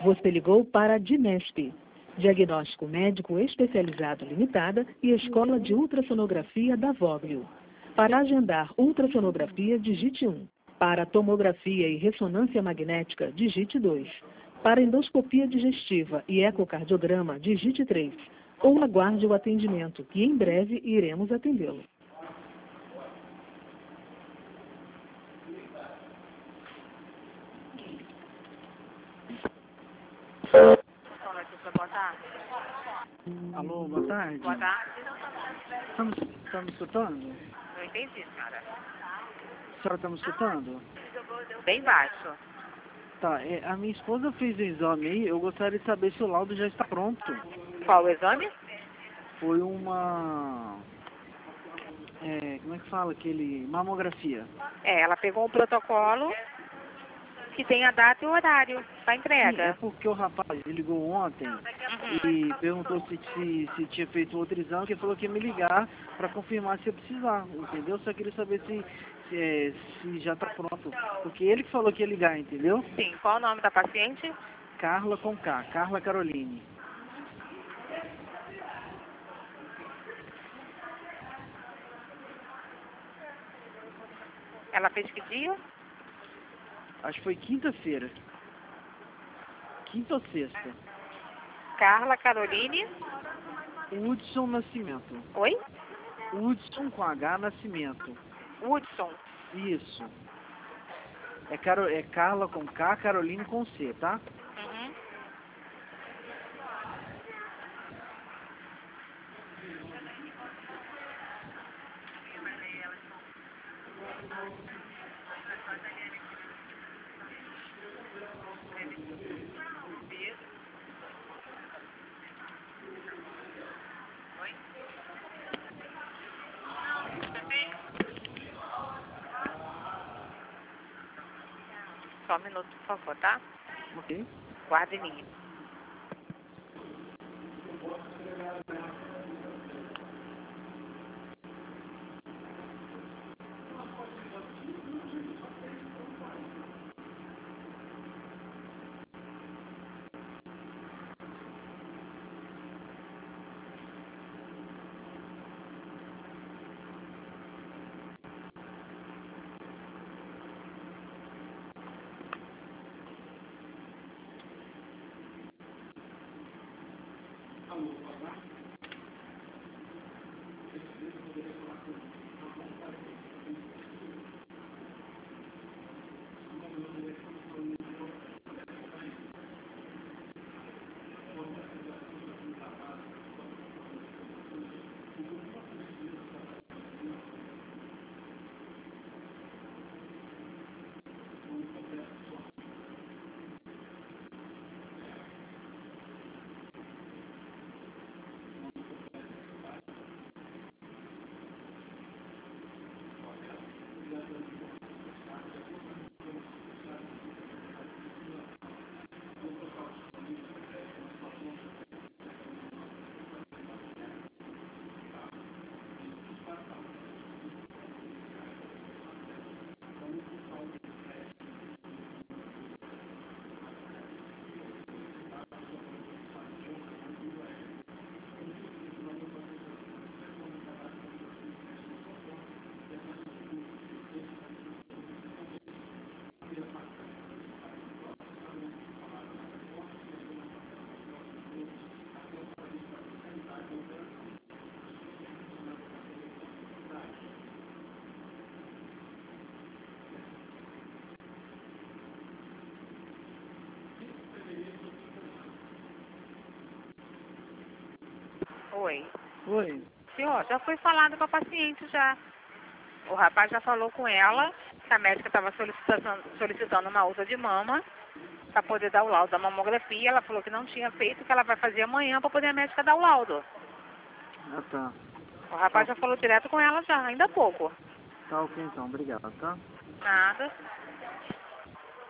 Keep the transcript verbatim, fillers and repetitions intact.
Você ligou para a Dinesp, Diagnóstico Médico Especializado Limitada e Escola de Ultrassonografia da Voglio. Para agendar ultrassonografia, digite um. Para tomografia e ressonância magnética, digite dois. Para endoscopia digestiva e ecocardiograma, digite três. Ou aguarde o atendimento, que em breve iremos atendê-lo. Boa tarde. Alô, boa tarde. Boa tarde. Tá me, tá me escutando? Não entendi, senhora. A senhora tá me escutando? Bem baixo. Tá, é, a minha esposa fez o exame aí, eu gostaria de saber se o laudo já está pronto. Qual o exame? Foi uma... É, como é que fala? Aquele... mamografia. É, ela pegou um protocolo que tem a data e o horário para Sim, é entrega. porque o rapaz ligou ontem Uhum. e perguntou se, se, se tinha feito outro exame, que ele falou que ia me ligar para confirmar se eu precisar, entendeu? Só queria saber se, se, é, se já está pronto, porque ele que falou que ia ligar, entendeu? Sim, qual o nome da paciente? Carla com K, Carla Caroline. Ela fez que dia? Acho que foi quinta-feira. Quinta ou sexta. Carla Caroline. Hudson Nascimento. Oi? Hudson com H Nascimento. Hudson. Isso. É, Caro, é Carla com K, Caroline com C, tá? Uhum. Só um minuto, por favor, tá? Ok. Guarda em linha. Oi. Oi. Senhor, já foi falado com a paciente já. O rapaz já falou com ela que a médica estava solicitando, solicitando uma outra de mama para poder dar o laudo da mamografia. Ela falou que não tinha feito, que ela vai fazer amanhã para poder a médica dar o laudo. Ah, tá. O rapaz já falou direto com ela já, ainda há pouco. Tá ok então, obrigado, tá? Nada.